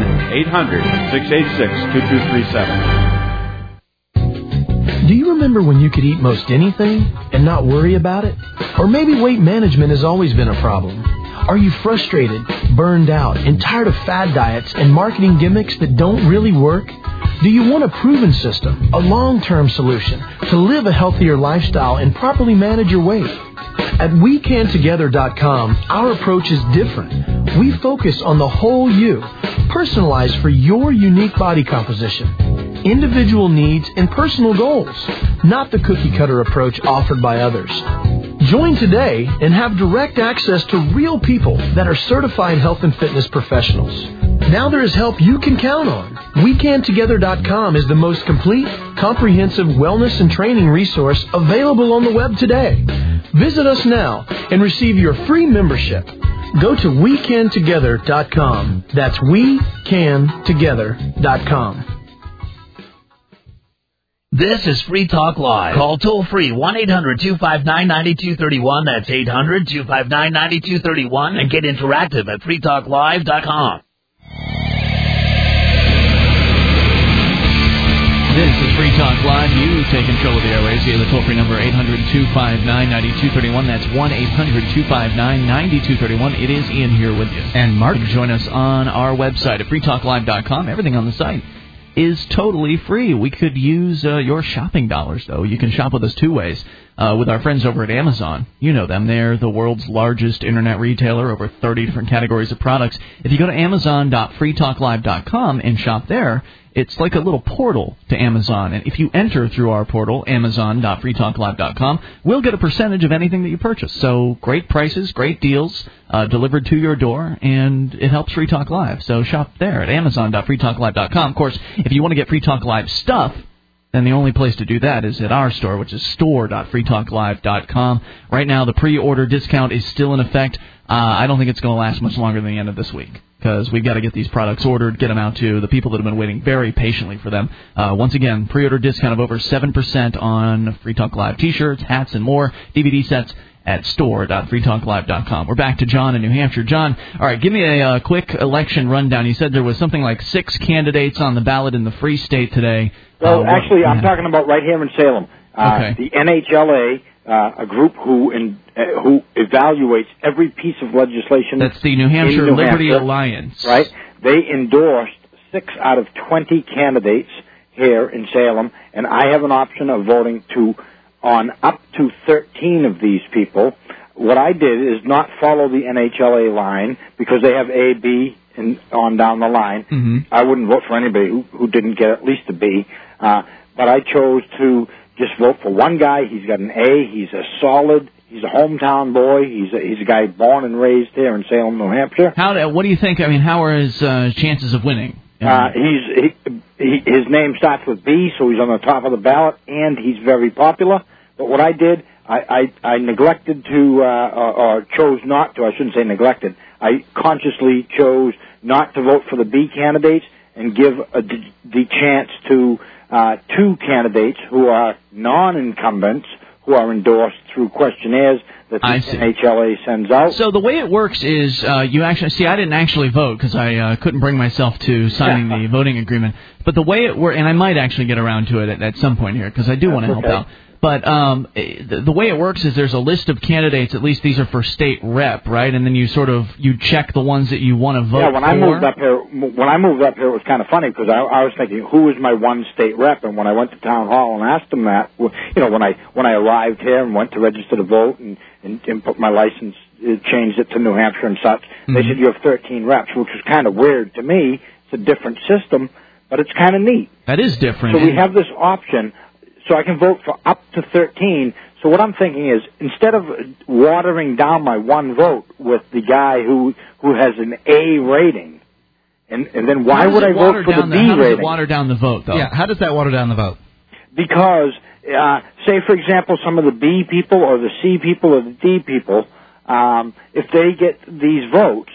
1-800-686-2237. Do you remember when you could eat most anything and not worry about it? Or maybe weight management has always been a problem. Are you frustrated, burned out, and tired of fad diets and marketing gimmicks that don't really work? Do you want a proven system, a long-term solution to live a healthier lifestyle and properly manage your weight? At WeCanTogether.com, our approach is different. We focus on the whole you, personalized for your unique body composition, individual needs, and personal goals, not the cookie-cutter approach offered by others. Join today and have direct access to real people that are certified health and fitness professionals. Now there is help you can count on. WeCanTogether.com is the most complete, comprehensive wellness and training resource available on the web today. Visit us now and receive your free membership. Go to WeCanTogether.com. That's WeCanTogether.com. This is Free Talk Live. Call toll-free 1-800-259-9231. That's 800-259-9231. And get interactive at freetalklive.com. This is Free Talk Live. You take control of the airways via the toll-free number 800-259-9231. That's 1-800-259-9231. It is Ian here with you. And Mark. You can join us on our website at freetalklive.com. Everything on the site is totally free. We could use your shopping dollars, though. You can shop with us 2 ways. With our friends over at Amazon. You know them. They're the world's largest internet retailer, over 30 different categories of products. If you go to amazon.freetalklive.com and shop there, it's like a little portal to Amazon. And if you enter through our portal, amazon.freetalklive.com, we'll get a percentage of anything that you purchase. So great prices, great deals, delivered to your door, and it helps Free Talk Live. So shop there at amazon.freetalklive.com. Of course, if you want to get Free Talk Live stuff, then the only place to do that is at our store, which is store.freetalklive.com. Right now, the pre-order discount is still in effect. I don't think it's going to last much longer than the end of this week, because we've got to get these products ordered, get them out to the people that have been waiting very patiently for them. Once again, pre-order discount of over 7% on Free Talk Live T-shirts, hats, and more, DVD sets at store.freetalklive.com. We're back to John in New Hampshire. John, all right, give me a quick election rundown. You said there was something like 6 candidates on the ballot in the Free State today. Well, actually, I'm talking about right here in Salem. The NHLA, a group who evaluates every piece of legislation. That's the New Hampshire Liberty Alliance. Right? They endorsed 6 out of 20 candidates here in Salem, and I have an option of voting on up to 13 of these people. What I did is not follow the NHLA line, because they have A, B, and on down the line. Mm-hmm. I wouldn't vote for anybody who didn't get at least a B. But I chose to just vote for one guy. He's got an A. He's a hometown boy. He's a guy born and raised here in Salem, New Hampshire. What do you think? I mean, how are his chances of winning? His name starts with B, so he's on the top of the ballot, and he's very popular. But what I did, I neglected to, or chose not to, I shouldn't say neglected, I consciously chose not to vote for the B candidates and give the chance to 2 candidates who are non-incumbents, who are endorsed through questionnaires that the NHLA sends out. So the way it works is you actually see. I didn't actually vote because I couldn't bring myself to signing the voting agreement. But the way it works, and I might actually get around to it at some point here because I do want to help out. But the way it works is there's a list of candidates. At least these are for state rep, right? And then you check the ones that you want to vote for. Yeah, when I moved up here, it was kind of funny because I was thinking, who is my one state rep? And when I went to town hall and asked them that, when I arrived here and went to register to vote and put my license, changed it to New Hampshire and such, they said you have 13 reps, which was kind of weird to me. It's a different system, but it's kind of neat. That is different. So we have this option, so I can vote for up to 13. So what I'm thinking is, instead of watering down my one vote with the guy who has an A rating, and then why would I vote for the B rating? How does it water down the vote, though? Yeah, how does that water down the vote? Because, say, for example, some of the B people or the C people or the D people, if they get these votes,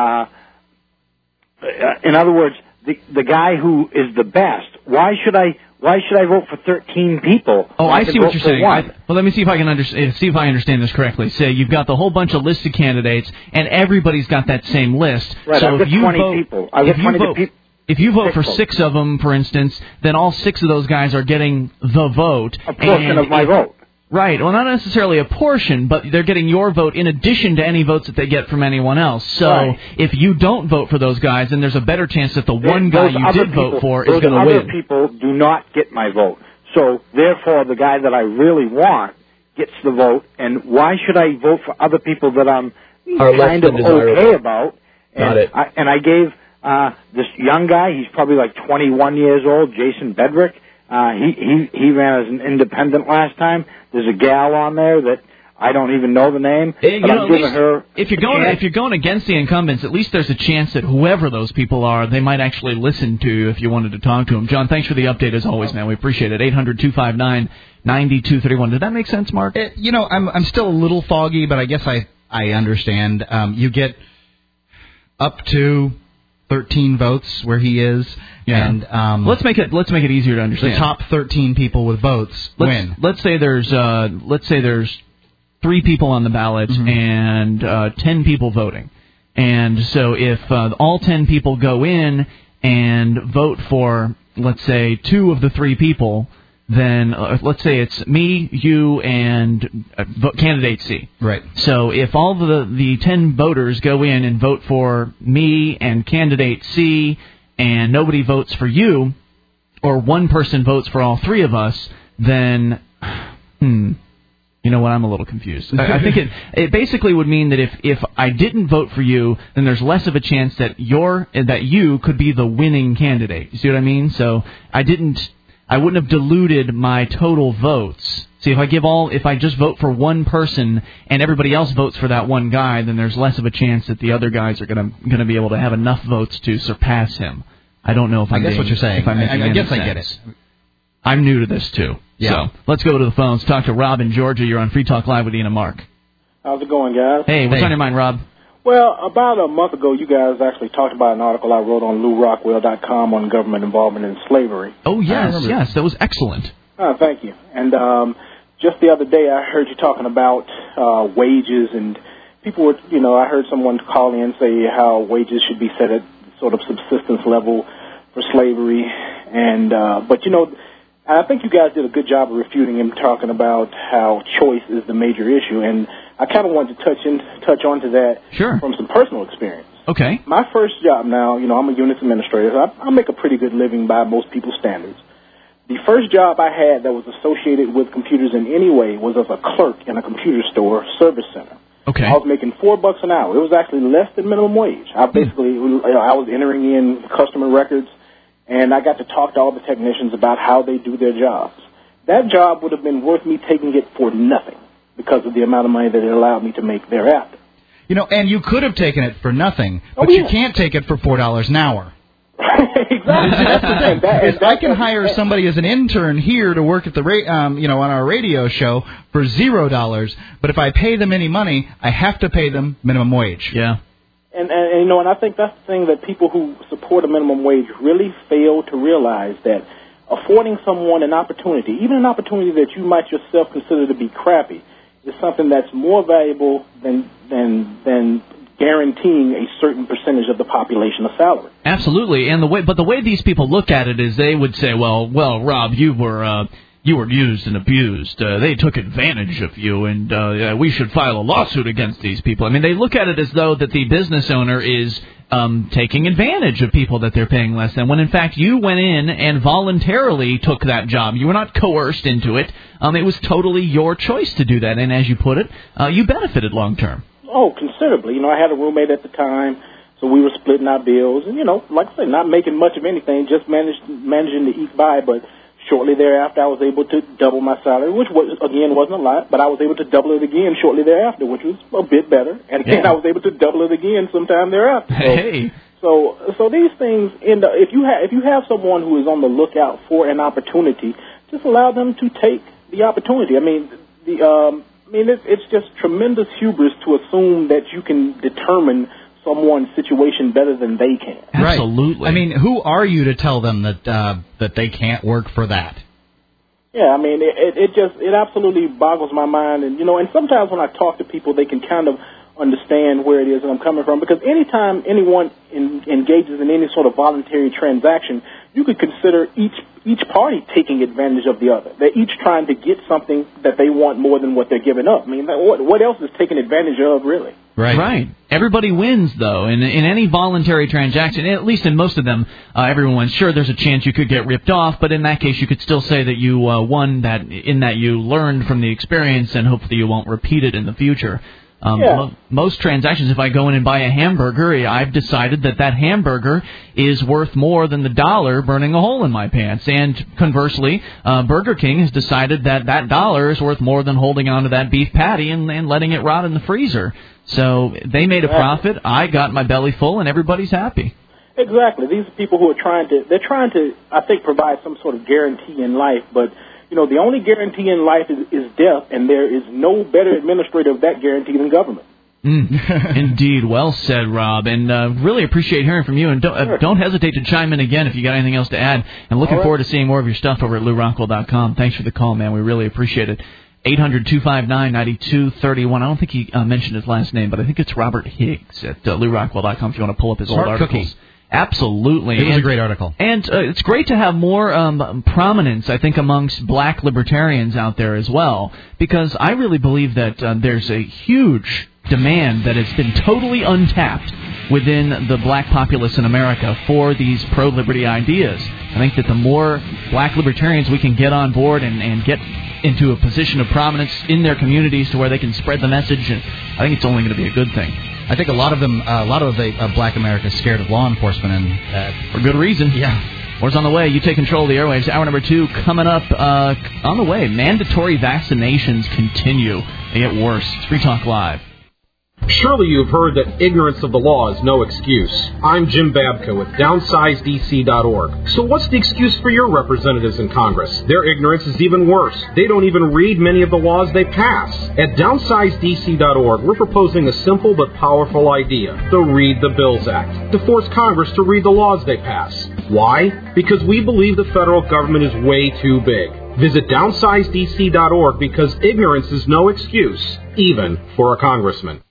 in other words, the guy who is the best, why should I vote for 13 people? Oh, I see what you're saying. Well, let me see if I can understand this correctly. Say you've got the whole bunch of listed candidates, and everybody's got that same list. Right, so I've got 20 people. If you vote for 6 of them, for instance, then all 6 of those guys are getting the vote. A portion of my vote. Right. Well, not necessarily a portion, but they're getting your vote in addition to any votes that they get from anyone else. So if you don't vote for those guys, then there's a better chance that the one guy you did vote for is going to win. Other people do not get my vote. So therefore, the guy that I really want gets the vote. And why should I vote for other people that I'm kind of okay about? And I gave this young guy, he's probably like 21 years old, Jason Bedrick. He ran as an independent last time. There's a gal on there that I don't even know the name. If you're going against the incumbents, at least there's a chance that whoever those people are, they might actually listen to you if you wanted to talk to them. John, thanks for the update as always, man. We appreciate it. 800-259-9231. Did that make sense, Mark? I'm still a little foggy, but I guess I understand. You get up to 13 votes where he is. Yeah. And let's make it easier to understand. The top 13 people with votes win. Let's say there's 3 people on the ballot and 10 people voting. And so if all 10 people go in and vote for, let's say, 2 of the 3 people, then let's say it's me, you, and candidate C. Right. So if all the 10 voters go in and vote for me and candidate C, and nobody votes for you, or one person votes for all 3 of us, then, you know what, I'm a little confused. I think it basically would mean that if I didn't vote for you, then there's less of a chance that you could be the winning candidate. You see what I mean? So I wouldn't have diluted my total votes. See, if I just vote for one person and everybody else votes for that one guy, then there's less of a chance that the other guys are going to be able to have enough votes to surpass him. I don't know if I guess what you're saying. I guess I get it. I'm new to this too. Yeah. So let's go to the phones. Talk to Rob in Georgia. You're on Free Talk Live with Ian and Mark. How's it going, guys? Hey, what's on your mind, Rob? Well, about a month ago, you guys actually talked about an article I wrote on LouRockwell.com on government involvement in slavery. Oh, yes, that was excellent. Thank you. And just the other day, I heard you talking about wages, and people were, I heard someone call in and say how wages should be set at sort of subsistence level for slavery. And but I think you guys did a good job of refuting him, talking about how choice is the major issue. And I kind of wanted to touch onto that from some personal experience. Okay. My first job now, I'm a units administrator. So I make a pretty good living by most people's standards. The first job I had that was associated with computers in any way was as a clerk in a computer store service center. Okay. I was making $4 an hour. It was actually less than minimum wage. I was entering in customer records, and I got to talk to all the technicians about how they do their jobs. That job would have been worth me taking it for nothing because of the amount of money that it allowed me to make thereafter. And you could have taken it for nothing, but you can't take it for $4 an hour. Exactly. That's the thing. I can hire somebody as an intern here to work at the on our radio show for $0, but if I pay them any money, I have to pay them minimum wage. Yeah. And I think that's the thing that people who support a minimum wage really fail to realize, that affording someone an opportunity, even an opportunity that you might yourself consider to be crappy, is something that's more valuable than guaranteeing a certain percentage of the population a salary. Absolutely, and the way these people look at it is they would say, well, Rob, you were you were used and abused. They took advantage of you, and we should file a lawsuit against these people. I mean, they look at it as though that the business owner is taking advantage of people that they're paying less than, when in fact you went in and voluntarily took that job. You were not coerced into it. It was totally your choice to do that, and as you put it, you benefited long term. Oh, considerably. I had a roommate at the time, so we were splitting our bills, and like I said, not making much of anything, just managing to eke by, but shortly thereafter, I was able to double my salary, which again wasn't a lot, but I was able to double it again shortly thereafter, which was a bit better. And again, I was able to double it again sometime thereafter. So these things, if you have someone who is on the lookout for an opportunity, just allow them to take the opportunity. It's just tremendous hubris to assume that you can determine someone's situation better than they can. Absolutely. I mean, who are you to tell them that they can't work for that? Yeah, it absolutely boggles my mind, and sometimes when I talk to people, they can kind of understand where it is that I'm coming from, because anytime anyone engages in any sort of voluntary transaction, you could consider each party taking advantage of the other. They're each trying to get something that they want more than what they're giving up. I mean, what else is taken advantage of, really? Right. Everybody wins, though. In any voluntary transaction, at least in most of them, everyone wins. Sure, there's a chance you could get ripped off, but in that case, you could still say that you won, that in that you learned from the experience, and hopefully you won't repeat it in the future. Most transactions, if I go in and buy a hamburger, I've decided that hamburger is worth more than the dollar burning a hole in my pants. And conversely, Burger King has decided that dollar is worth more than holding on to that beef patty and letting it rot in the freezer. So they made a profit, I got my belly full, and everybody's happy. Exactly. These are people who are trying to, I think, provide some sort of guarantee in life, but the only guarantee in life is death, and there is no better administrator of that guarantee than government. Indeed. Well said, Rob. And really appreciate hearing from you. And don't hesitate to chime in again if you got anything else to add. And looking forward to seeing more of your stuff over at LouRockwell.com. Thanks for the call, man. We really appreciate it. 800-259-9231. I don't think he mentioned his last name, but I think it's Robert Higgs at LouRockwell.com if you want to pull up his old articles. Cookie. Absolutely. It was a great article. And it's great to have more prominence, I think, amongst black libertarians out there as well, because I really believe that there's a huge demand that has been totally untapped within the black populace in America for these pro-liberty ideas. I think that the more black libertarians we can get on board and get into a position of prominence in their communities to where they can spread the message, and I think it's only going to be a good thing. I think a lot of the black America is scared of law enforcement, and for good reason. Yeah. War's on the way. You take control of the airwaves. Hour number 2 coming up on the way. Mandatory vaccinations continue. They get worse. It's Free Talk Live. Surely you've heard that ignorance of the law is no excuse. I'm Jim Babka with DownsizeDC.org. So what's the excuse for your representatives in Congress? Their ignorance is even worse. They don't even read many of the laws they pass. At DownsizeDC.org, we're proposing a simple but powerful idea, the Read the Bills Act, to force Congress to read the laws they pass. Why? Because we believe the federal government is way too big. Visit DownsizeDC.org because ignorance is no excuse, even for a congressman.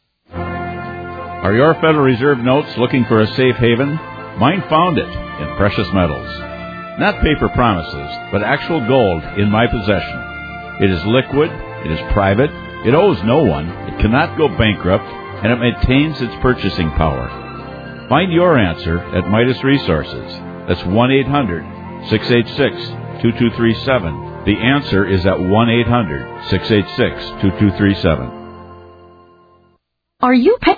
Are your Federal Reserve notes looking for a safe haven? Mine found it in precious metals. Not paper promises, but actual gold in my possession. It is liquid, it is private, it owes no one, it cannot go bankrupt, and it maintains its purchasing power. Find your answer at Midas Resources. That's 1-800-686-2237. The answer is at 1-800-686-2237. Are you